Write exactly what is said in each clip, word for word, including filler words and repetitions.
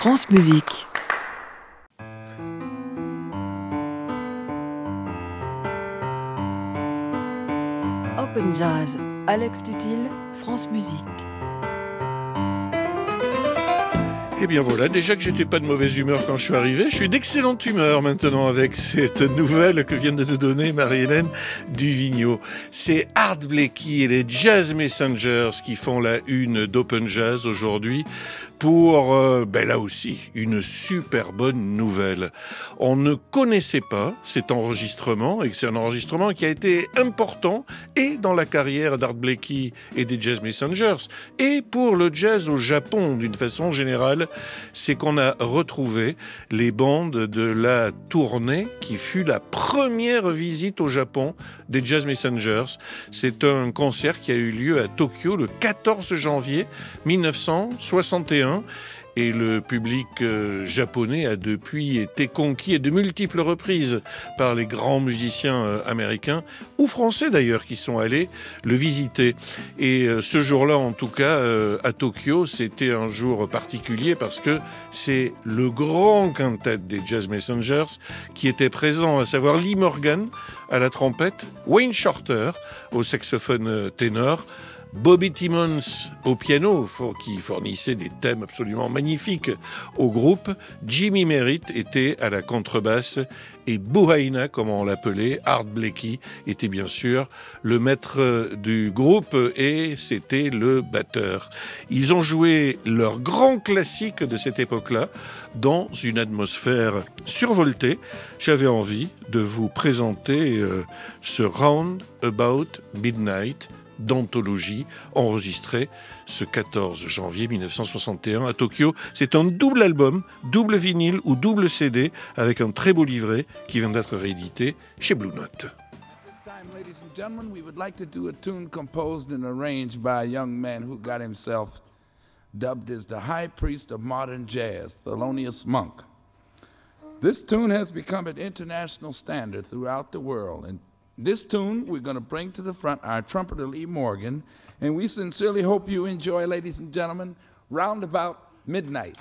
France Musique. Open Jazz, Alex Tutil, France Musique. Eh bien voilà, déjà que j'étais pas de mauvaise humeur quand je suis arrivé, je suis d'excellente humeur maintenant avec cette nouvelle que vient de nous donner Marie-Hélène Duvigneau. C'est Art Blakey et les Jazz Messengers qui font la une d'Open Jazz aujourd'hui pour, euh, ben là aussi, une super bonne nouvelle. On ne connaissait pas cet enregistrement et c'est un enregistrement qui a été important et dans la carrière d'Art Blakey et des Jazz Messengers et pour le jazz au Japon d'une façon générale. C'est qu'on a retrouvé les bandes de la tournée qui fut la première visite au Japon des Jazz Messengers. C'est un concert qui a eu lieu à Tokyo le quatorze janvier mille neuf cent soixante et un. Et le public euh, japonais a depuis été conquis à de multiples reprises par les grands musiciens euh, américains, ou français d'ailleurs, qui sont allés le visiter. Et euh, ce jour-là, en tout cas, euh, à Tokyo, c'était un jour particulier parce que c'est le grand quintet des Jazz Messengers qui était présent, à savoir Lee Morgan à la trompette, Wayne Shorter au saxophone ténor, Bobby Timmons au piano, qui fournissait des thèmes absolument magnifiques au groupe. Jimmy Merritt était à la contrebasse et Bouhaïna, comme on l'appelait, Art Blakey, était bien sûr le maître du groupe et c'était le batteur. Ils ont joué leur grand classique de cette époque-là dans une atmosphère survoltée. J'avais envie de vous présenter euh, ce Round About Midnight d'anthologie enregistré ce quatorze janvier mille neuf cent soixante et un à Tokyo. C'est un double album, double vinyle ou double C D avec un très beau livret qui vient d'être réédité chez Blue Note. Ladies and gentlemen, we would like to do a tune composed and arranged by a young man who got himself dubbed as the high priest of modern jazz, Thelonious Monk. This tune has become an international standard throughout the world, and this tune we're going to bring to the front our trumpeter Lee Morgan, and we sincerely hope you enjoy, ladies and gentlemen, Round About Midnight.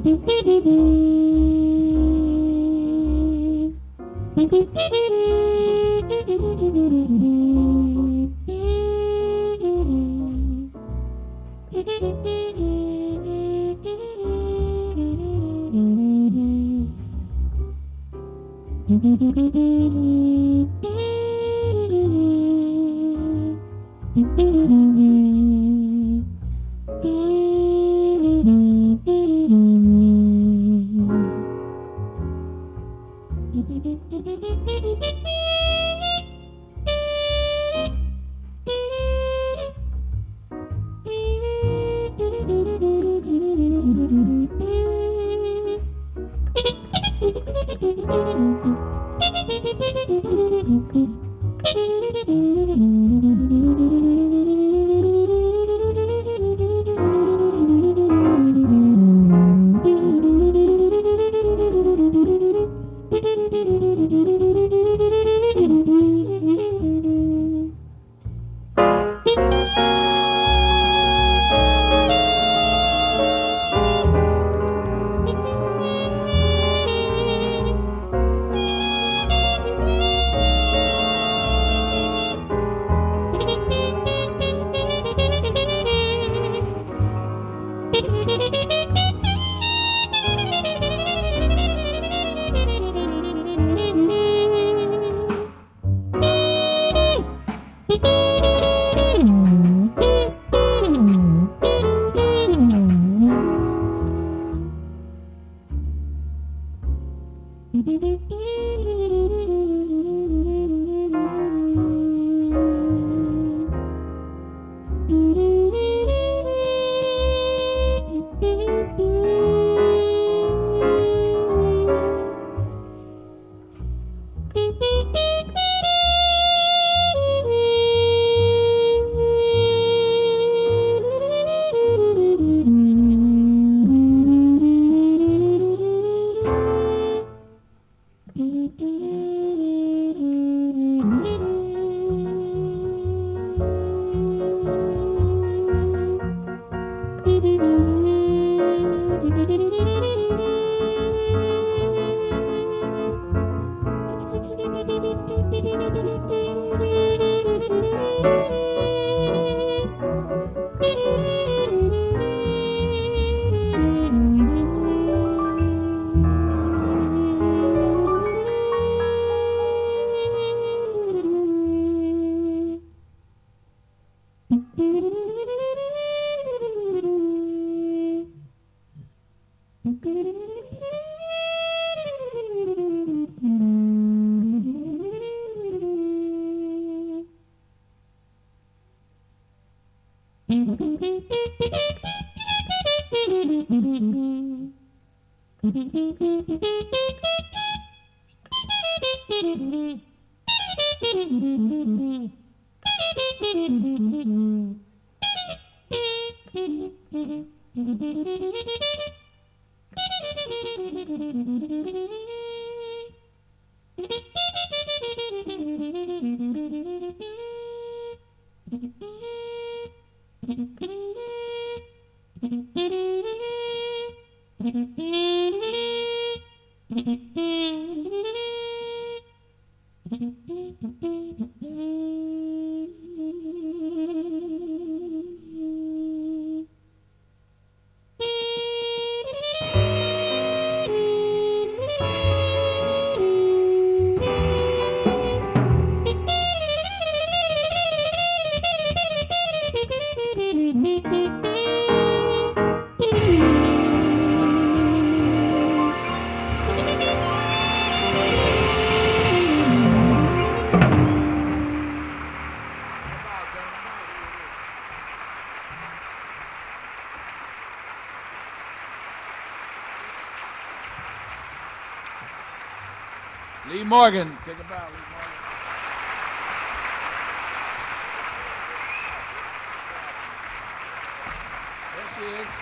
Lee Morgan, take a bow, Lee Morgan. There she is.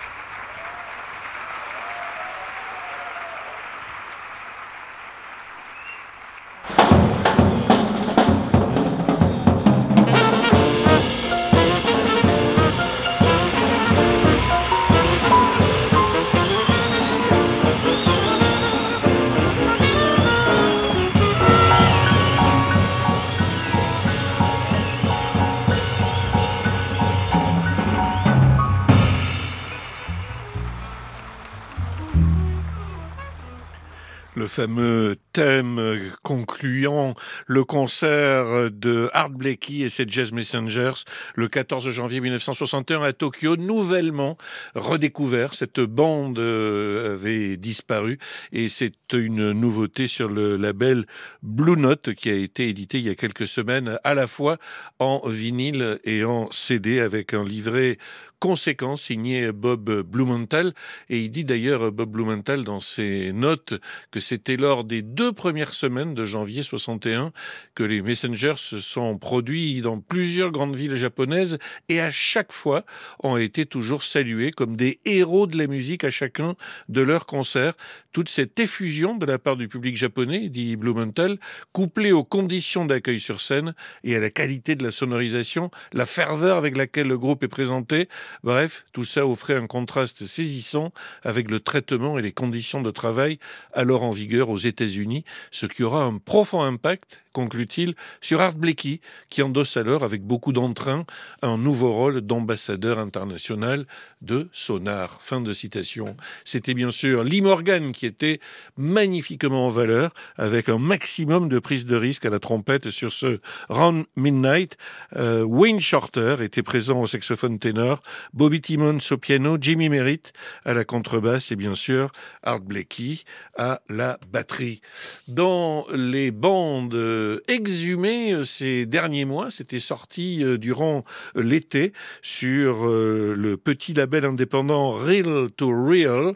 Le fameux thème concluant le concert de Art Blakey et ses Jazz Messengers le quatorze janvier mille neuf cent soixante et un à Tokyo, nouvellement redécouvert. Cette bande avait disparu et c'est une nouveauté sur le label Blue Note qui a été édité il y a quelques semaines à la fois en vinyle et en C D avec un livret conséquent signé Bob Blumenthal. Et il dit d'ailleurs, Bob Blumenthal, dans ses notes, que c'était lors des deux premières semaines de janvier soixante et un que les Messengers se sont produits dans plusieurs grandes villes japonaises et à chaque fois ont été toujours salués comme des héros de la musique à chacun de leurs concerts. Toute cette effusion de la part du public japonais, dit Blumenthal, couplée aux conditions d'accueil sur scène et à la qualité de la sonorisation, la ferveur avec laquelle le groupe est présenté, bref, tout ça offrait un contraste saisissant avec le traitement et les conditions de travail alors en vigueur aux États-Unis, ce qui aura un profond impact, conclut-il, sur Art Blakey, qui endosse alors avec beaucoup d'entrain un nouveau rôle d'ambassadeur international de Sonar. Fin de citation. C'était bien sûr Lee Morgan qui était magnifiquement en valeur, avec un maximum de prise de risque à la trompette sur ce Round Midnight. Euh, Wayne Shorter était présent au saxophone ténor, Bobby Timmons au piano, Jimmy Merritt à la contrebasse et bien sûr Art Blakey à la batterie. Dans les bandes exhumées ces derniers mois, c'était sorti durant l'été sur le petit label indépendant Real to Real,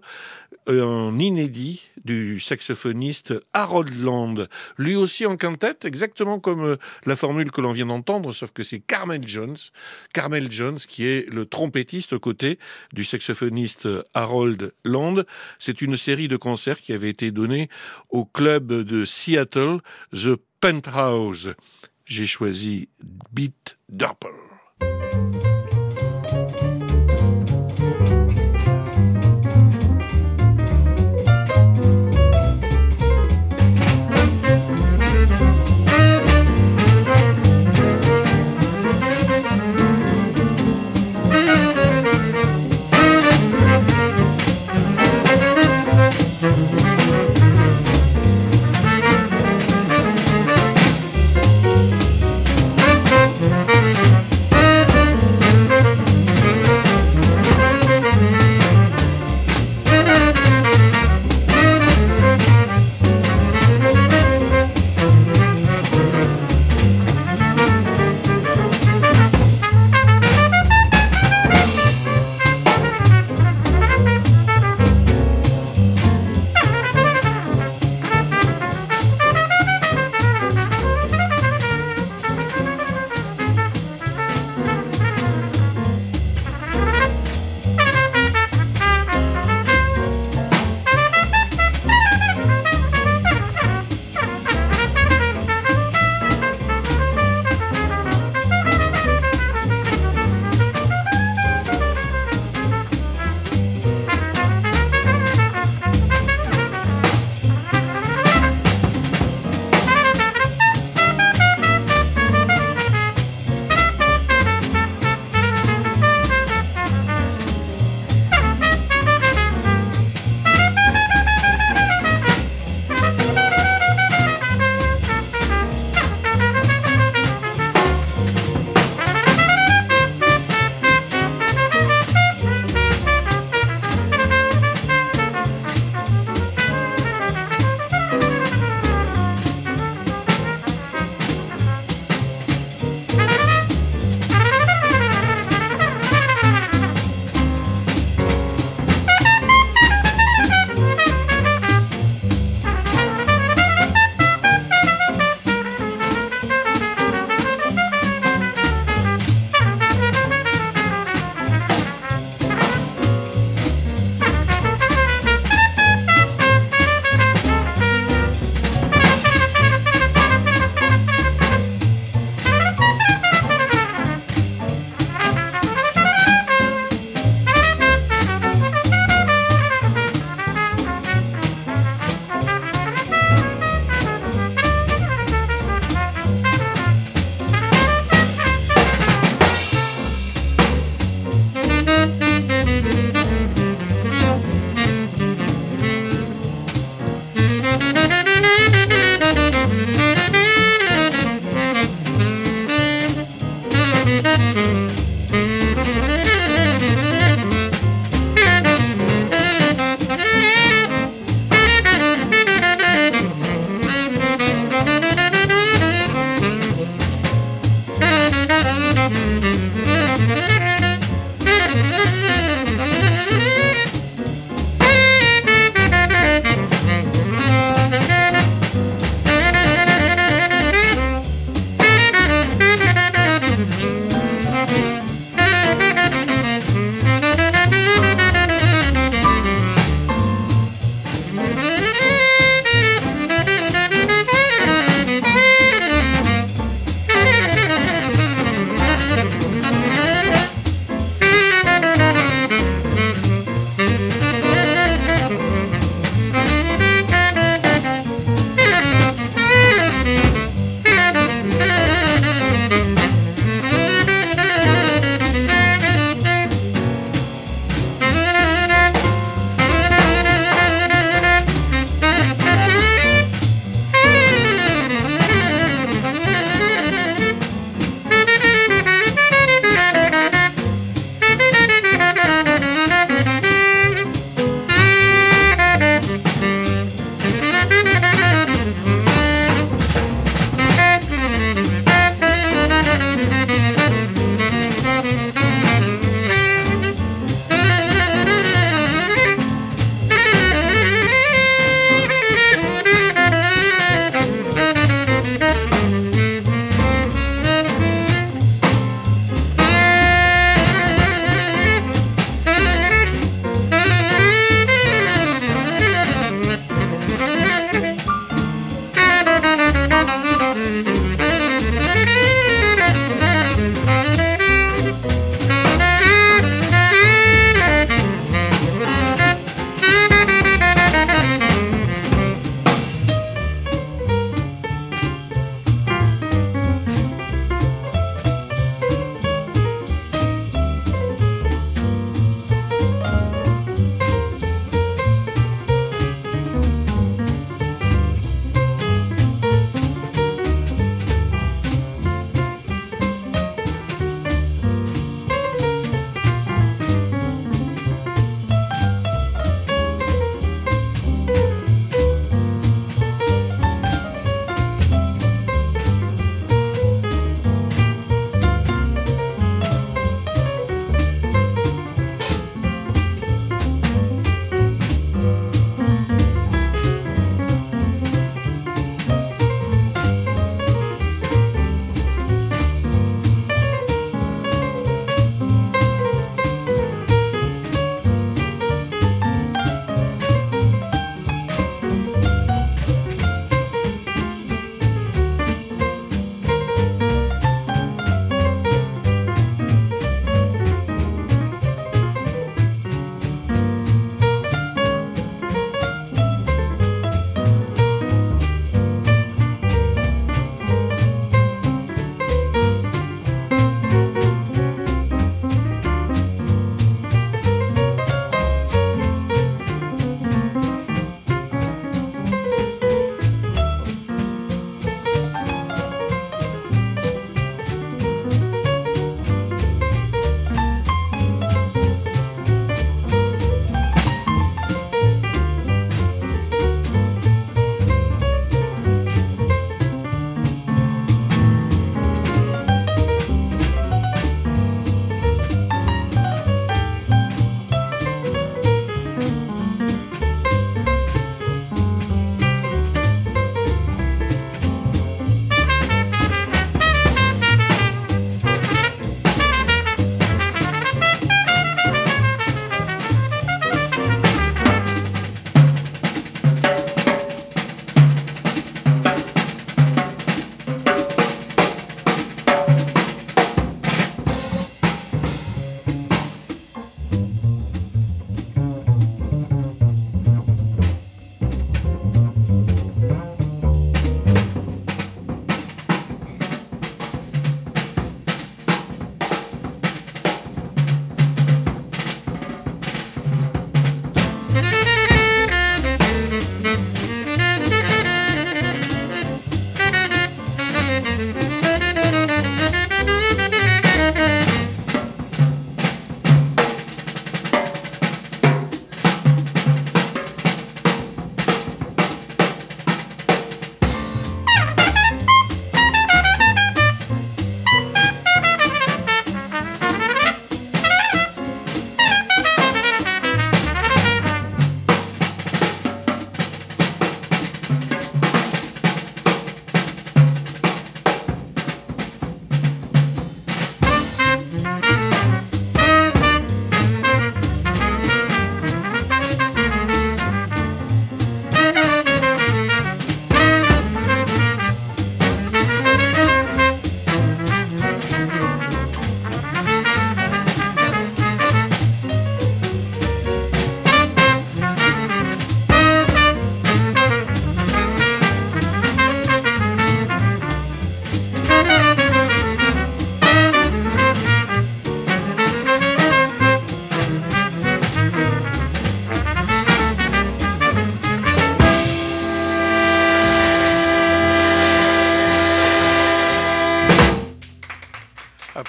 un inédit du saxophoniste Harold Land, lui aussi en quintette, exactement comme la formule que l'on vient d'entendre, sauf que c'est Carmel Jones, Carmel Jones qui est le trompettiste aux côtés du saxophoniste Harold Land. C'est une série de concerts qui avait été donnée au club de Seattle, The Penthouse. J'ai choisi Beat Dopper. Thank you.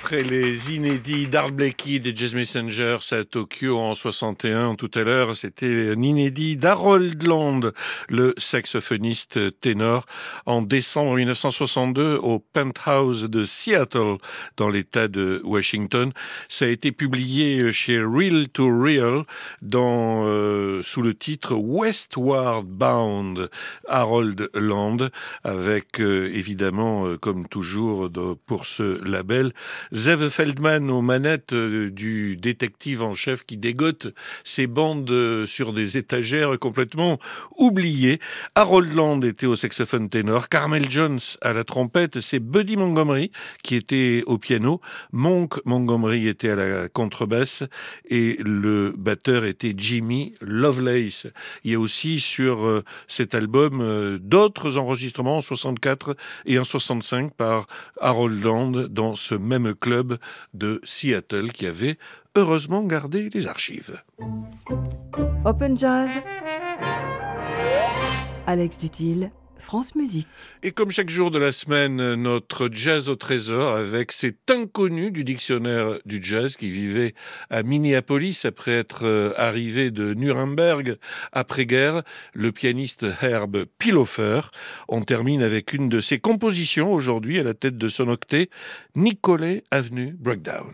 après les inédits d'Art Blakey et des Jazz Messengers à Tokyo en soixante et un, tout à l'heure, c'était un inédit d'Harold Land, le saxophoniste ténor, en décembre mille neuf cent soixante-deux au Penthouse de Seattle, dans l'État de Washington. Ça a été publié chez Real to Real, dans, euh, sous le titre Westward Bound, Harold Land, avec euh, évidemment, euh, comme toujours de, pour ce label, Zev Feldman aux manettes euh, du détective en chef qui dégote ses bandes euh, sur des étagères complètement oubliées. Harold Land était au saxophone ténor, Carmel Jones à la trompette, c'est Buddy Montgomery qui était au piano, Monk Montgomery était à la contrebasse et le batteur était Jimmy Lovelace. Il y a aussi sur euh, cet album euh, d'autres enregistrements en soixante-quatre et en soixante-cinq par Harold Land dans ce même club de Seattle qui avait heureusement gardé les archives. Open Jazz, Alex Dutil, France Musique. Et comme chaque jour de la semaine, notre jazz au trésor avec cet inconnu du dictionnaire du jazz qui vivait à Minneapolis après être arrivé de Nuremberg après-guerre, le pianiste Herb Pilofer. On termine avec une de ses compositions aujourd'hui à la tête de son octet, Nicolet Avenue Breakdown.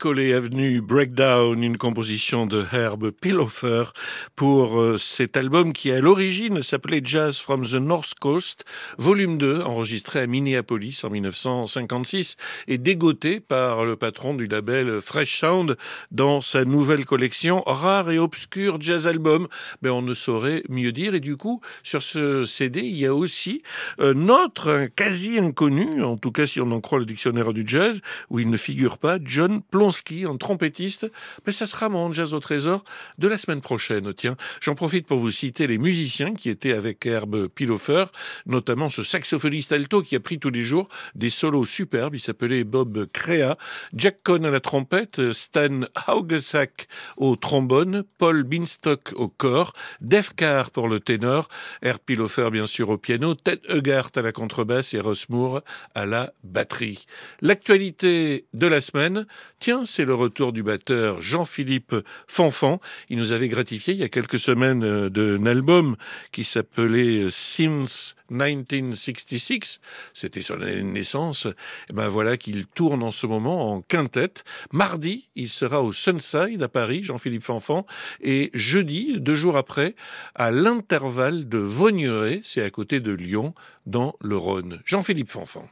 Collet Avenue Breakdown, une composition de Herb Pillhofer pour euh, cet album qui à l'origine s'appelait Jazz from the North Coast, volume deux, enregistré à Minneapolis en dix-neuf cent cinquante-six et dégoté par le patron du label Fresh Sound dans sa nouvelle collection Rare et Obscur Jazz Album. Mais on ne saurait mieux dire. Et du coup, sur ce C D, il y a aussi un autre, un quasi inconnu, en tout cas si on en croit le dictionnaire du jazz, où il ne figure pas, John Plonsky, un trompettiste. Mais ça sera mon Jazz au Trésor de la semaine prochaine. Tiens, j'en profite pour vous citer les musiciens qui étaient avec Herb Pillhofer, notamment ce saxophoniste alto qui a pris tous les jours des solos superbes. Il s'appelait Bob Crea, Jack Cohn à la trompette, Stan Haugesack au trombone, Paul Binstock au cor, Dave Carr pour le ténor, Herb Pillhofer bien sûr au piano, Ted Hugart à la contrebasse et Russ Moore à la batterie. L'actualité de la semaine, tiens, c'est le retour du batteur Jean-Philippe Fanfan. Il nous avait gratifié il y a quelques semaines d'un album qui s'appelait Since dix-neuf soixante-six. C'était son année de naissance. Et ben voilà qu'il tourne en ce moment en quintette. Mardi, il sera au Sunside à Paris, Jean-Philippe Fanfan. Et jeudi, deux jours après, à l'Intervalle de Vaugneray, c'est à côté de Lyon, dans le Rhône. Jean-Philippe Fanfan.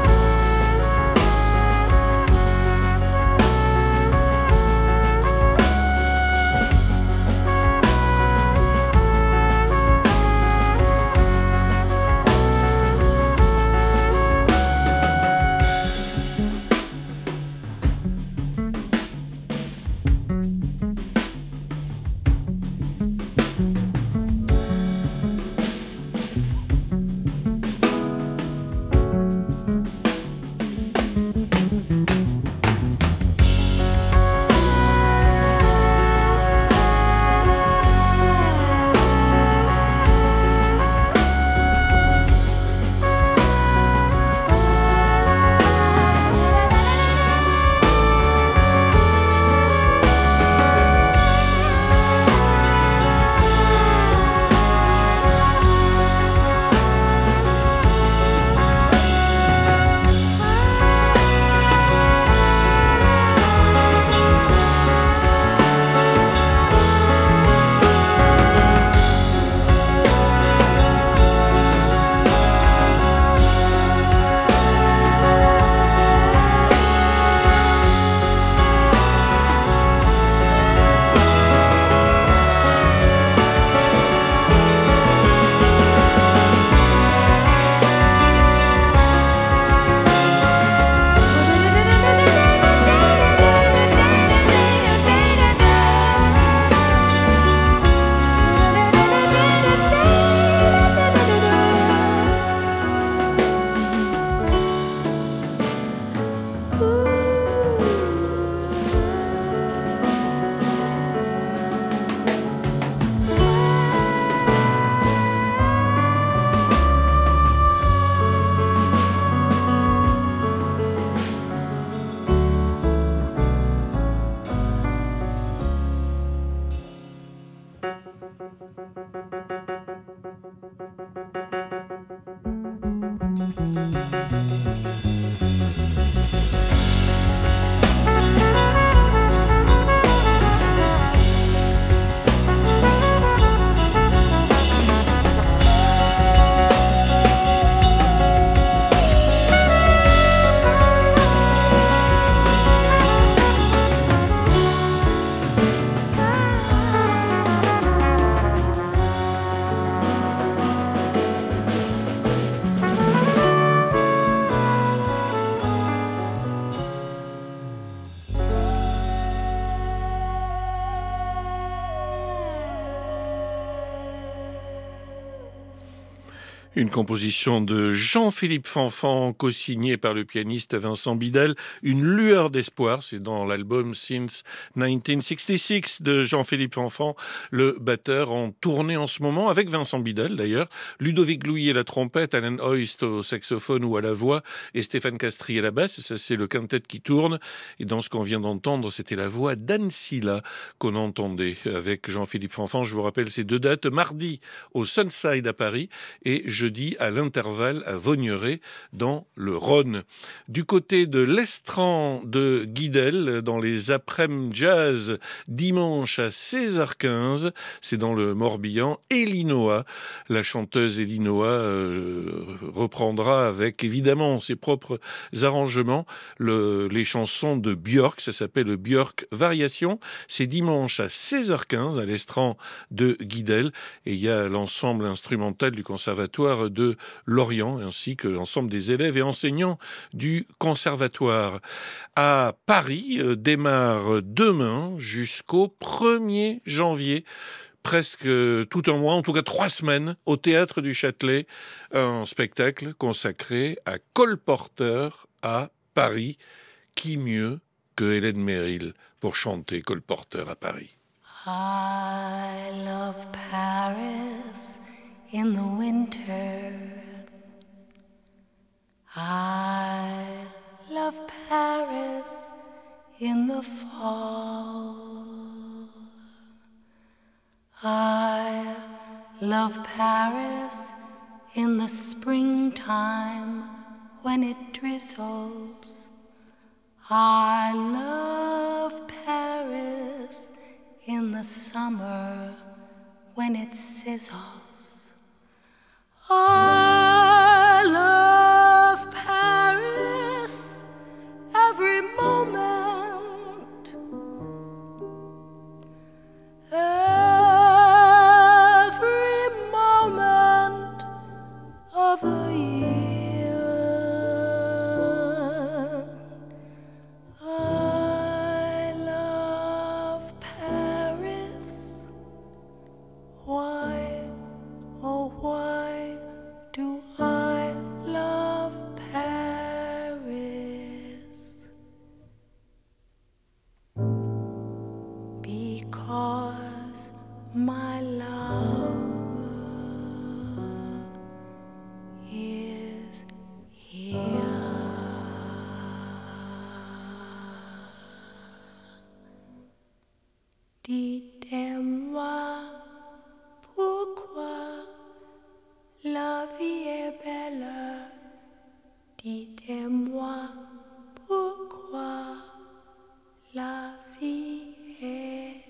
Thank Une composition de Jean-Philippe Fanfan, co-signée par le pianiste Vincent Bidel. Une lueur d'espoir, c'est dans l'album Since dix-neuf soixante-six de Jean-Philippe Fanfan, le batteur en tournée en ce moment, avec Vincent Bidel d'ailleurs, Ludovic Louis à la trompette, Alan Hoyst au saxophone ou à la voix, et Stéphane Castries à la basse. Ça, c'est le quintet qui tourne. Et dans ce qu'on vient d'entendre, c'était la voix d'Anne Silla qu'on entendait avec Jean-Philippe Fanfan. Je vous rappelle ces deux dates, mardi au Sunside à Paris et jeudi à l'Intervalle à Vaugneray dans le Rhône. Du côté de l'Estran de Guidel, dans les après-midi jazz, dimanche à seize heures quinze, c'est dans le Morbihan, Elinoa. La chanteuse Elinoa euh, reprendra avec évidemment ses propres arrangements le, les chansons de Björk, ça s'appelle Björk Variation. C'est dimanche à seize heures quinze à l'Estran de Guidel et il y a l'ensemble instrumental du Conservatoire de Lorient ainsi que l'ensemble des élèves et enseignants du Conservatoire. À Paris euh, démarre demain jusqu'au premier janvier, presque tout un mois, en tout cas trois semaines, au Théâtre du Châtelet, un spectacle consacré à Cole Porter à Paris. Qui mieux que Hélène Merrill pour chanter Cole Porter à Paris? I love Paris in the winter. I love Paris in the fall. I love Paris in the springtime when it drizzles. I love Paris in the summer when it sizzles. I love Paris every moment, every moment of the year. I love Paris. Why, oh why do I love Paris? Because my love is here. Dites-moi pourquoi la vie est belle. Dites-moi pourquoi la vie est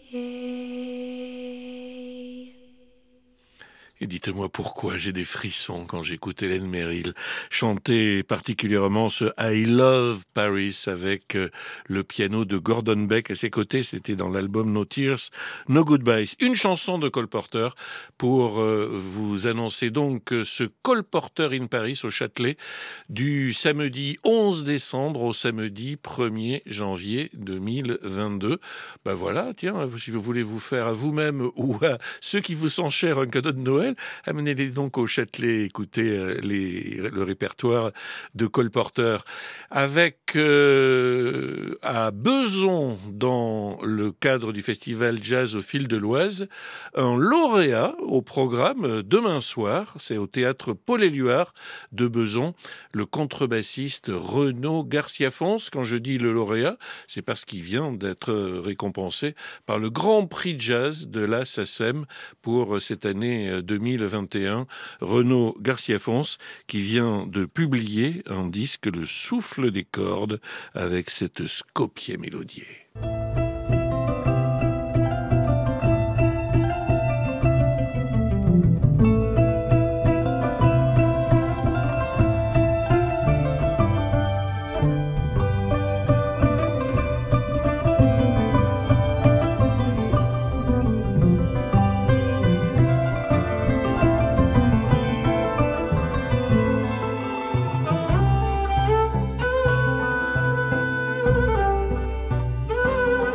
gaie. Et dites-moi pourquoi j'ai des frissons quand j'écoute Hélène Merrill chanter particulièrement ce I Love Paris avec le piano de Gordon Beck à ses côtés. C'était dans l'album No Tears, No Goodbyes. Une chanson de Cole Porter pour euh, vous annoncer donc ce Cole Porter in Paris au Châtelet du samedi onze décembre au samedi premier janvier deux mille vingt-deux. Ben voilà, tiens, si vous voulez vous faire à vous-même ou à ceux qui vous sont chers un cadeau de Noël, amenez-les donc au Châtelet, écoutez les, le répertoire de Cole Porter. Avec euh, à Besançon, dans le cadre du festival Jazz au fil de l'Oise, un lauréat au programme demain soir, c'est au théâtre Paul-Éluard de Besançon, le contrebassiste Renaud Garcia-Fons. Quand je dis le lauréat, c'est parce qu'il vient d'être récompensé par le Grand Prix Jazz de la S A C E M pour cette année deux mille vingt et un. Renaud Garcia-Fons qui vient de publier un disque, Le souffle des cordes, avec cette Skopje mélodiée. Oh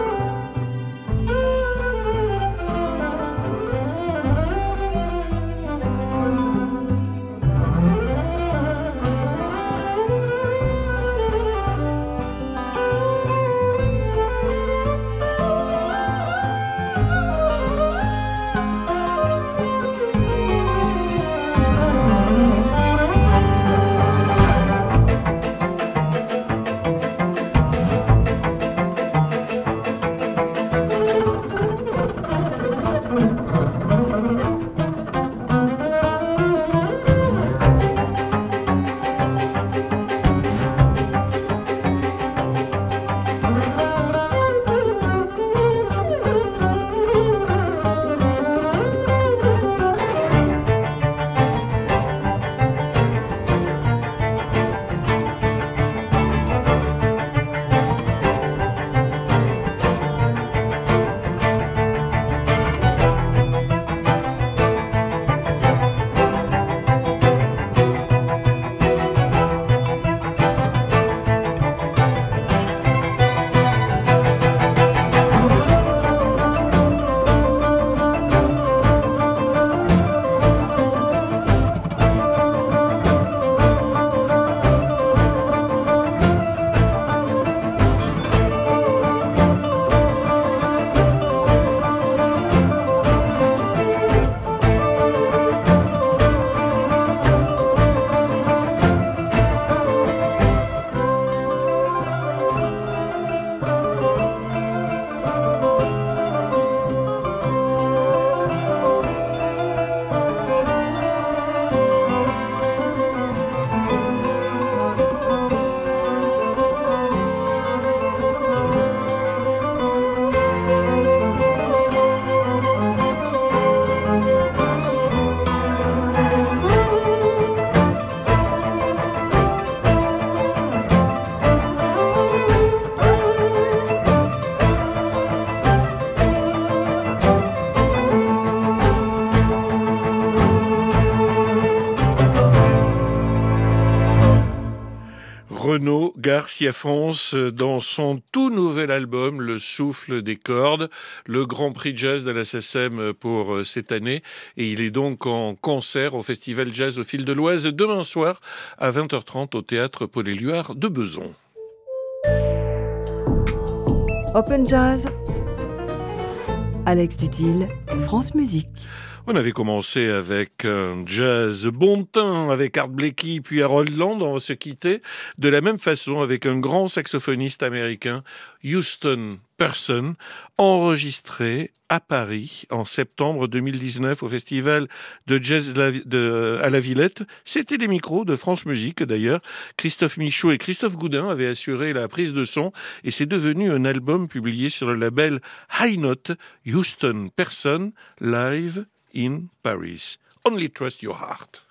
Renaud Garcia Fonce dans son tout nouvel album Le Souffle des Cordes, le Grand Prix Jazz de la S S M pour cette année, et il est donc en concert au Festival Jazz au Fil de l'Oise demain soir à vingt heures trente au Théâtre Paul-Éluard de Besançon. Open Jazz, Alex Dutil, France Musique. On avait commencé avec un jazz bon teint avec Art Blakey puis Harold Land. On va se quitter de la même façon avec un grand saxophoniste américain, Houston Person, enregistré à Paris en septembre deux mille dix-neuf au Festival de Jazz de, à la Villette. C'était les micros de France Musique d'ailleurs. Christophe Michaud et Christophe Goudin avaient assuré la prise de son et c'est devenu un album publié sur le label High Note, Houston Person Live in Paris. Only trust your heart.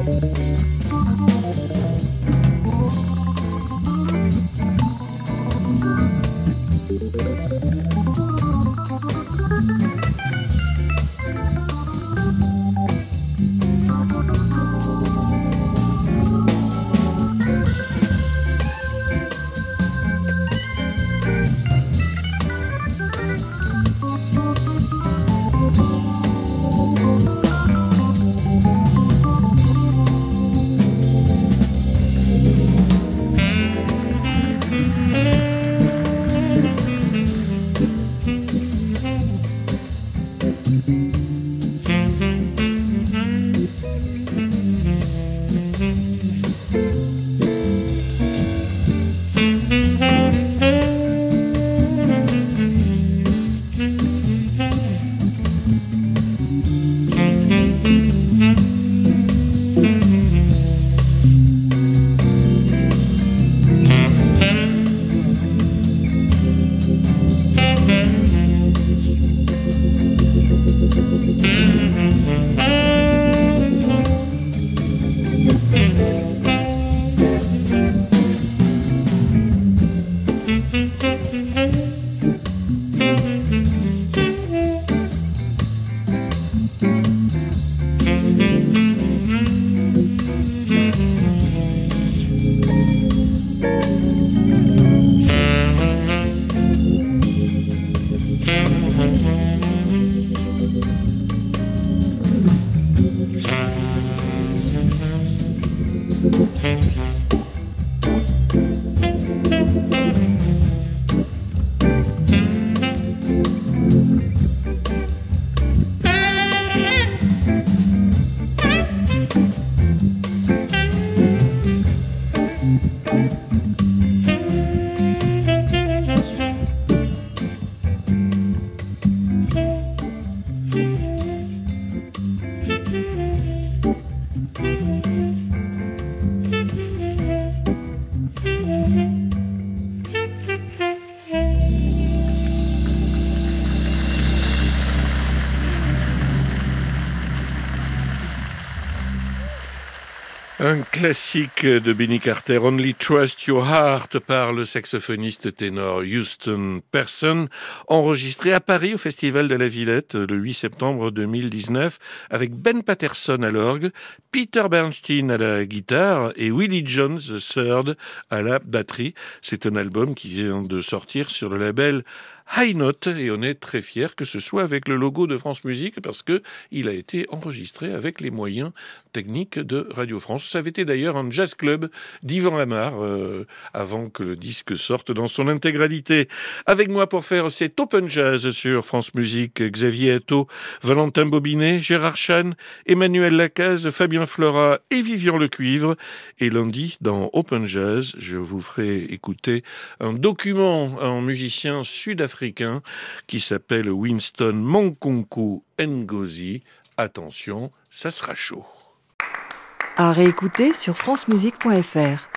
Un classique de Benny Carter, Only Trust Your Heart, par le saxophoniste ténor Houston Person, enregistré à Paris au Festival de la Villette le huit septembre deux mille dix-neuf, avec Ben Patterson à l'orgue, Peter Bernstein à la guitare et Willie Jones the third à la batterie. C'est un album qui vient de sortir sur le label High Note et on est très fiers que ce soit avec le logo de France Musique parce que il a été enregistré avec les moyens techniques de Radio France. Ça avait été d'ailleurs un jazz club d'Yvan Amar euh, avant que le disque sorte dans son intégralité. Avec moi pour faire cet Open Jazz sur France Musique, Xavier Atto, Valentin Bobinet, Gérard Chan, Emmanuel Lacaze, Fabien Flora et Vivian Lecuivre. Et lundi, dans Open Jazz, je vous ferai écouter un document en musicien sud-africain qui s'appelle Winston Mankunku Ngozi. Attention, ça sera chaud. À réécouter sur francemusique point f r.